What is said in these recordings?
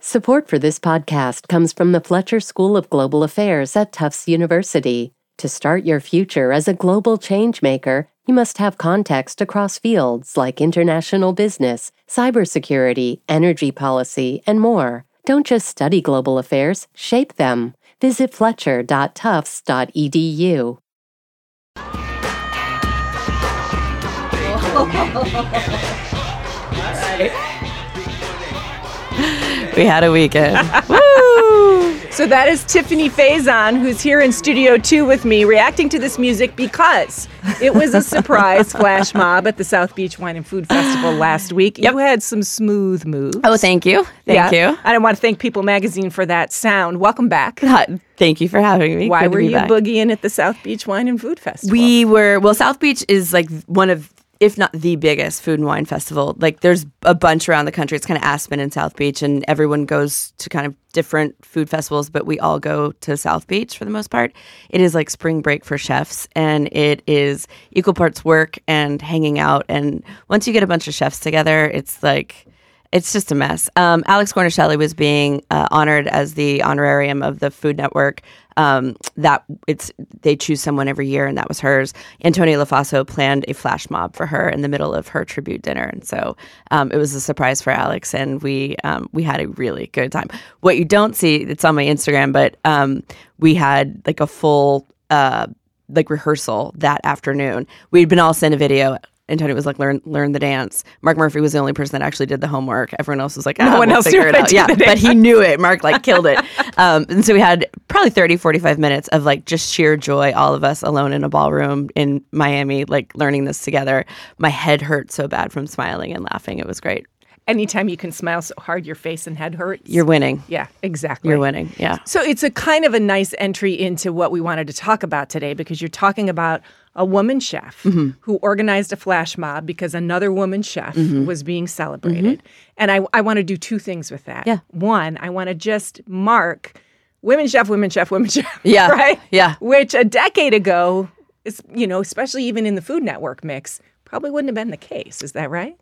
Support for this podcast comes from the Fletcher School of Global Affairs at Tufts University. To start your future as a global changemaker, you must have context across fields like international business, cybersecurity, energy policy, and more. Don't just study global affairs, shape them. Visit fletcher.tufts.edu. We had a weekend. Woo! So that is Tiffany Faison, who's here in Studio 2 with me, reacting to this music because it was a surprise flash mob at the South Beach Wine and Food Festival last week. Yep. You had some smooth moves. Oh, thank you. Thank you. I want to thank People Magazine for that sound. Welcome back. Thank you for having me. Why Good to were be you back. boogieing at the South Beach Wine and Food Festival? South Beach is like one of, if not the biggest food and wine festival. Like there's a bunch around the country. It's kind of Aspen and South Beach, and everyone goes to kind of different food festivals, but we all go to South Beach for the most part. It is like spring break for chefs, and it is equal parts work and hanging out. And once you get a bunch of chefs together, it's just a mess. Alex Guarnaschelli was being honored as the honorarium of the Food Network. They choose someone every year, and that was hers. Antonia Lofaso planned a flash mob for her in the middle of her tribute dinner, and so it was a surprise for Alex, and we had a really good time. What you don't see, it's on my Instagram, but we had like a full rehearsal that afternoon. We'd been all sent a video. Antonio was like, learn the dance. Mark Murphy was the only person that actually did the homework. Everyone else was like, no one else figure it out. Yeah, but he knew it. Mark killed it. And so we had probably 30, 45 minutes of just sheer joy, all of us alone in a ballroom in Miami, learning this together. My head hurt so bad from smiling and laughing. It was great. Anytime you can smile so hard your face and head hurts. You're winning. Yeah, exactly. You're winning, yeah. So it's a kind of a nice entry into what we wanted to talk about today, because you're talking about a woman chef who organized a flash mob because another woman chef was being celebrated. And I want to do two things with that. Yeah. One, I want to just mark women chef, women chef, women chef. Yeah. Right? Yeah. Which a decade ago, is, especially even in the Food Network mix, probably wouldn't have been the case. Is that right?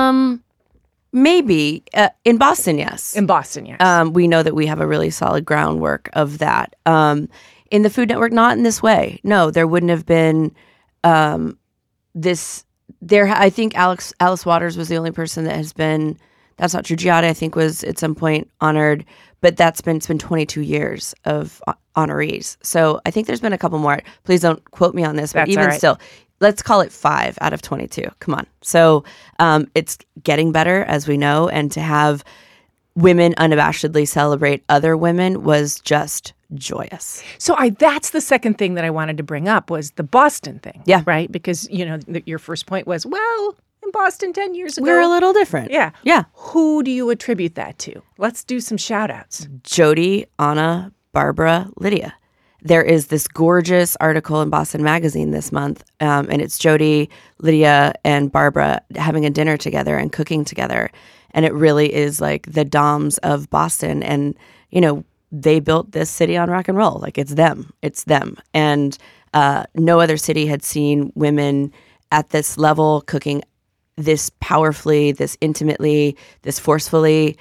Maybe. In Boston, yes. In Boston, yes. We know that we have a really solid groundwork of that. In the Food Network, not in this way. No, there wouldn't have been this. I think Alice Waters was the only person that has been. That's not true. Giada, I think, was at some point honored, but it's been 22 years of honorees. So I think there's been a couple more. Please don't quote me on this, but That's even all right. still. Let's call it 5 out of 22. Come on. So it's getting better, as we know, and to have women unabashedly celebrate other women was just joyous. So that's the second thing that I wanted to bring up was the Boston thing. Yeah. Right? Because, your first point was, well, in Boston 10 years ago. We're a little different. Yeah. Yeah. Who do you attribute that to? Let's do some shout outs. Jody, Anna, Barbara, Lydia. There is this gorgeous article in Boston Magazine this month, and it's Jody, Lydia, and Barbara having a dinner together and cooking together. And it really is like the Doms of Boston. And, they built this city on rock and roll. It's them. It's them. And no other city had seen women at this level cooking this powerfully, this intimately, this forcefully.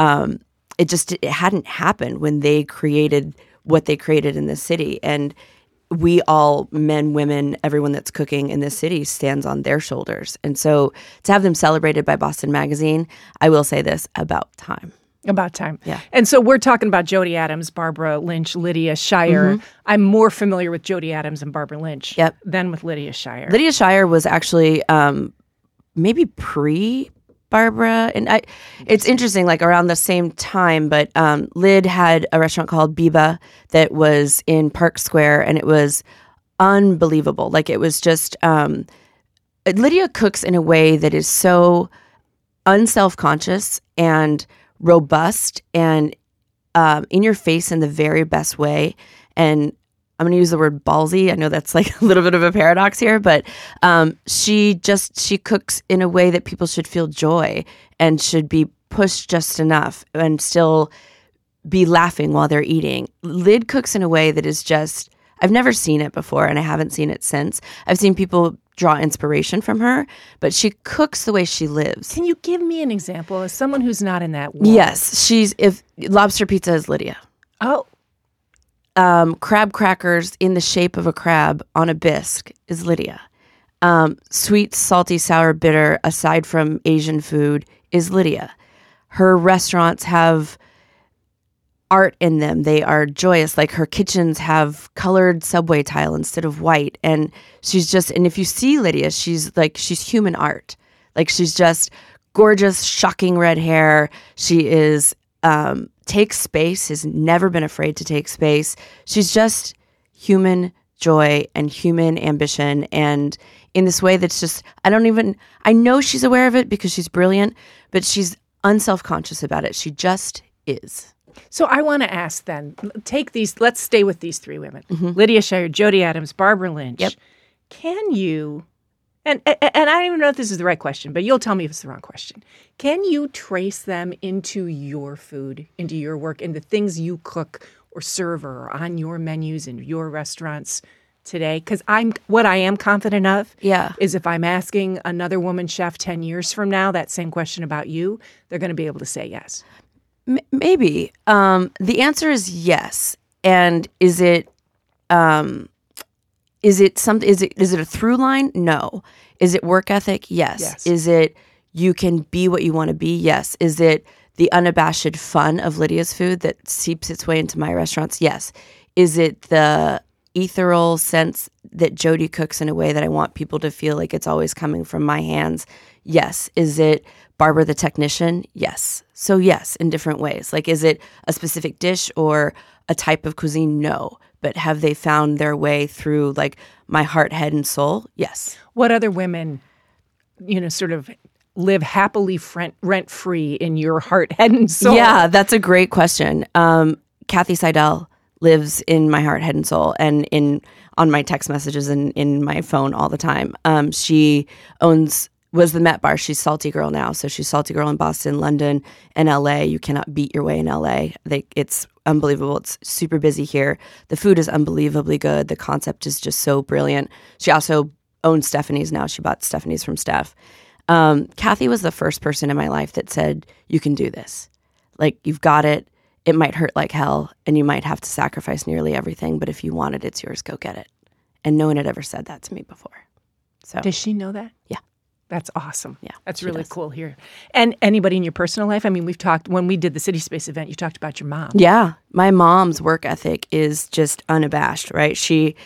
It hadn't happened when they created what they created in this city. And we all, men, women, everyone that's cooking in this city stands on their shoulders. And so to have them celebrated by Boston Magazine, I will say this, about time. About time. Yeah. And so we're talking about Jody Adams, Barbara Lynch, Lydia Shire. I'm more familiar with Jody Adams and Barbara Lynch than with Lydia Shire. Lydia Shire was actually maybe pre-Barbara. And it's interesting, around the same time, but Lyd had a restaurant called Biba that was in Park Square, and it was unbelievable. It was just, Lydia cooks in a way that is so unself-conscious and robust and in your face in the very best way. And I'm going to use the word ballsy. I know that's a little bit of a paradox here, but she cooks in a way that people should feel joy and should be pushed just enough and still be laughing while they're eating. Lyd cooks in a way that is just, I've never seen it before, and I haven't seen it since. I've seen people draw inspiration from her, but she cooks the way she lives. Can you give me an example as someone who's not in that world? Yes, if lobster pizza is Lydia. Oh. Crab crackers in the shape of a crab on a bisque is Lydia. Sweet, salty, sour, bitter, aside from Asian food, is Lydia. Her restaurants have art in them. They are joyous. Like her kitchens have colored subway tile instead of white. And and if you see Lydia, she's human art. Like she's just gorgeous, shocking red hair. She is, takes space, has never been afraid to take space. She's just human joy and human ambition. And in this way that's just, I know she's aware of it because she's brilliant, but she's unself-conscious about it. She just is. So I want to ask then, let's stay with these three women. Lydia Shire, Jody Adams, Barbara Lynch. Yep. Can you, and I don't even know if this is the right question, but you'll tell me if it's the wrong question. Can you trace them into your food, into your work, into things you cook or serve or on your menus in your restaurants today? Because what I am confident of is if I'm asking another woman chef 10 years from now that same question about you, they're going to be able to say yes. Maybe. The answer is yes. And is it a through line? No. Is it work ethic? Yes. Is it you can be what you want to be? Yes. Is it the unabashed fun of Lydia's food that seeps its way into my restaurants? Yes. Is it the ethereal sense that Jody cooks in a way that I want people to feel like it's always coming from my hands? Yes. Is it Barbara the technician? Yes. So yes, in different ways. Like, is it a specific dish or a type of cuisine? No. But have they found their way through like my heart, head, and soul? Yes. What other women, sort of live happily rent-free in your heart, head, and soul? Yeah, that's a great question. Kathy Seidel lives in my heart, head, and soul, and on my text messages and in my phone all the time. She was the Met Bar. She's Salty Girl now. So she's Salty Girl in Boston, London, and LA. You cannot beat your way in LA. It's unbelievable. It's super busy here. The food is unbelievably good. The concept is just so brilliant. She also owns Stephanie's now. She bought Stephanie's from Steph. Kathy was the first person in my life that said, you can do this. Like, you've got it. It might hurt like hell, and you might have to sacrifice nearly everything, but if you want it, it's yours. Go get it. And no one had ever said that to me before. So does she know that? Yeah. That's awesome. Yeah, that's really cool here. And anybody in your personal life? I mean, we've talked, when we did the City Space event, you talked about your mom. Yeah. My mom's work ethic is just unabashed, right?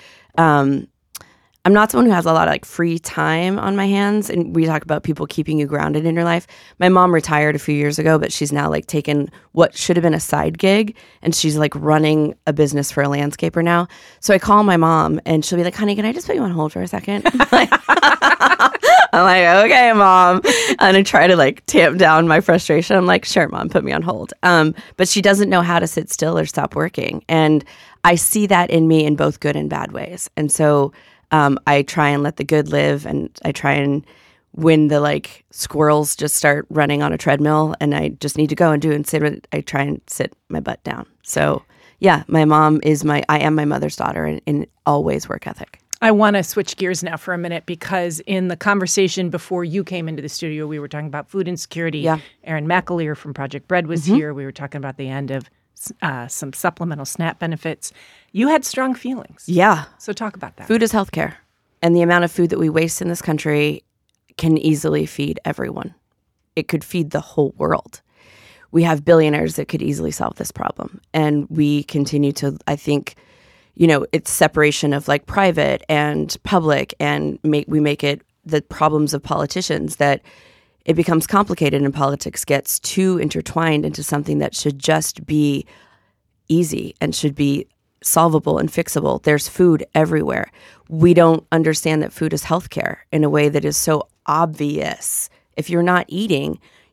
I'm not someone who has a lot of like free time on my hands. And we talk about people keeping you grounded in your life. My mom retired a few years ago, but she's now like taken what should have been a side gig and she's like running a business for a landscaper now. So I call my mom and she'll be like, honey, can I just put you on hold for a second? I'm like, okay, Mom. And I try to like tamp down my frustration. I'm like, sure, Mom, put me on hold. But she doesn't know how to sit still or stop working. And I see that in me in both good and bad ways. And so I try and let the good live, and I try and when the like squirrels just start running on a treadmill and I just need to go and do and sit, I try and sit my butt down. So yeah, my mom is I am my mother's daughter in always work ethic. I want to switch gears now for a minute because in the conversation before you came into the studio, we were talking about food insecurity. Yeah. Erin McAleer from Project Bread was here. We were talking about the end of some supplemental SNAP benefits. You had strong feelings. Yeah. So talk about that. Food is healthcare. And the amount of food that we waste in this country can easily feed everyone. It could feed the whole world. We have billionaires that could easily solve this problem. And we continue to, I think, it's separation of like private and public, and we make it the problems of politicians that it becomes complicated and politics gets too intertwined into something that should just be easy and should be solvable and fixable. There's food everywhere. We don't understand that food is healthcare in a way that is so obvious. If you're not eating,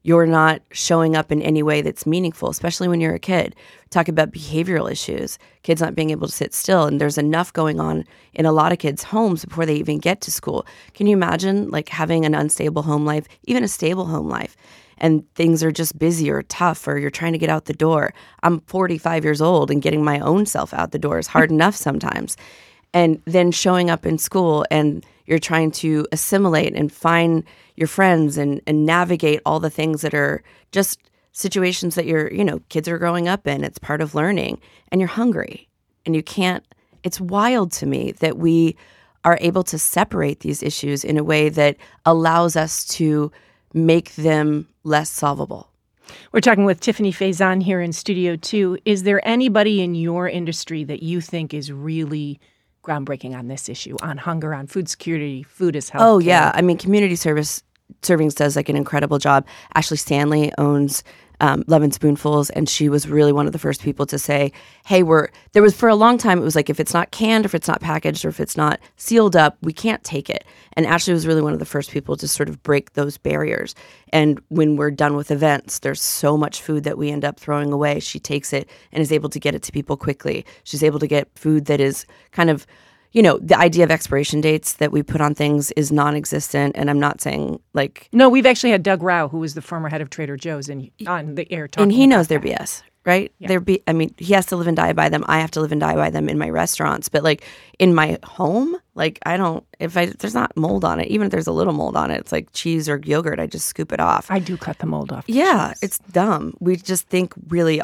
you're not showing up in any way that's meaningful, especially when you're a kid. Talk about behavioral issues, kids not being able to sit still, and there's enough going on in a lot of kids' homes before they even get to school. Can you imagine like having an unstable home life, even a stable home life, and things are just busy or tough, or you're trying to get out the door? I'm 45 years old, and getting my own self out the door is hard enough sometimes. And then showing up in school and you're trying to assimilate and find your friends and navigate all the things that are just situations that kids are growing up in. It's part of learning, and you're hungry and you can't. It's wild to me that we are able to separate these issues in a way that allows us to make them less solvable. We're talking with Tiffany Faison here in Studio 2. Is there anybody in your industry that you think is really groundbreaking on this issue, on hunger, on food security, food as health? Oh, yeah. I mean, community servings does like an incredible job. Ashley Stanley owns Love and Spoonfuls, and she was really one of the first people to say, hey, there was for a long time, it was like, if it's not canned, if it's not packaged, or if it's not sealed up, we can't take it. And Ashley was really one of the first people to sort of break those barriers. And when we're done with events, there's so much food that we end up throwing away. She takes it and is able to get it to people quickly. She's able to get food that is kind of, the idea of expiration dates that we put on things is non-existent. And I'm not saying like... No, we've actually had Doug Rao, who was the former head of Trader Joe's, on the air talking. And he knows their BS, right? Yeah. He has to live and die by them. I have to live and die by them in my restaurants. But like in my home, like there's not mold on it, even if there's a little mold on it, it's like cheese or yogurt, I just scoop it off. I do cut the mold off. Yeah, it's dumb. We just think really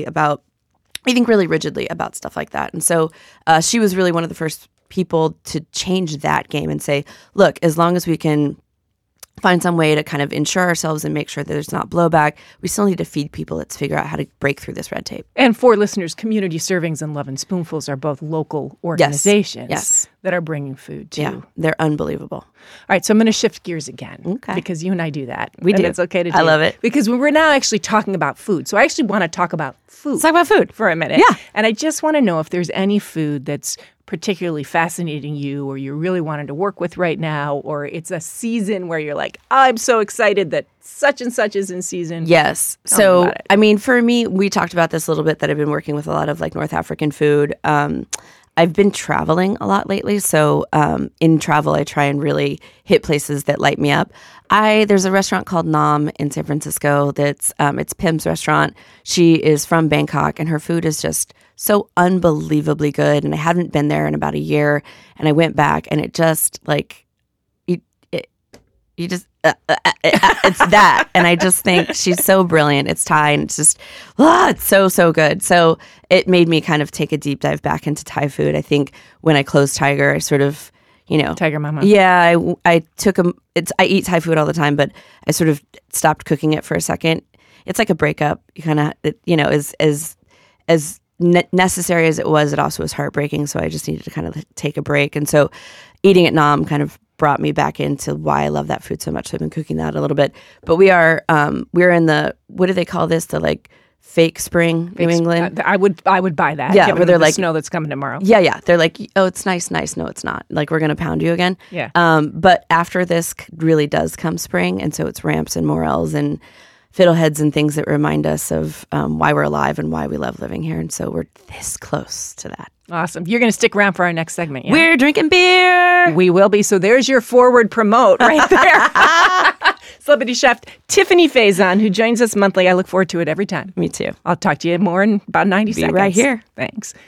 really rigidly about stuff like that. And so she was really one of the first people to change that game and say, look, as long as we can find some way to kind of insure ourselves and make sure that there's not blowback, we still need to feed people. Let's figure out how to break through this red tape. And for listeners, Community Servings and Love and Spoonfuls are both local organizations that are bringing food to. Yeah, they're unbelievable. All right, so I'm going to shift gears again. Okay. Because you and I do that. We do. It's okay to do. I love it. Because we're now actually talking about food. So I actually want to talk about food. Let's talk about food. For a minute. Yeah. And I just want to know if there's any food that's particularly fascinating you, or you're really wanting to work with right now, or it's a season where you're like, I'm so excited that such and such is in season. Yes. So, I mean, for me, we talked about this a little bit, that I've been working with a lot of like North African food. I've been traveling a lot lately. So in travel, I try and really hit places that light me up. There's a restaurant called Nam in San Francisco that's it's Pim's restaurant. She is from Bangkok, and her food is just so unbelievably good. And I haven't been there in about a year, and I went back, and it just like you just it's that. And I just think she's so brilliant. It's Thai, and it's just it's so good. So it made me kind of take a deep dive back into Thai food. I think when I closed Tiger, I sort of Tiger Mama. Yeah, I I eat Thai food all the time, but I sort of stopped cooking it for a second. It's like a breakup. You kind of as necessary as it was, it also was heartbreaking. So I just needed to kind of take a break. And so eating at Nam kind of brought me back into why I love that food so much. So I've been cooking that a little bit. But we're in the, what do they call this? The like fake spring, New England. I would buy that. Yeah, where they're like snow that's coming tomorrow. Yeah. They're like, oh, it's nice. No, it's not. Like, we're gonna pound you again. Yeah. But after this really does come spring, and so it's ramps and morels and fiddleheads and things that remind us of why we're alive and why we love living here. And so we're this close to that. Awesome. You're going to stick around for our next segment. Yeah? We're drinking beer. We will be. So there's your forward promote right there. Celebrity chef Tiffany Faison, who joins us monthly. I look forward to it every time. Me too. I'll talk to you more in about 90 seconds. Be right here. Thanks.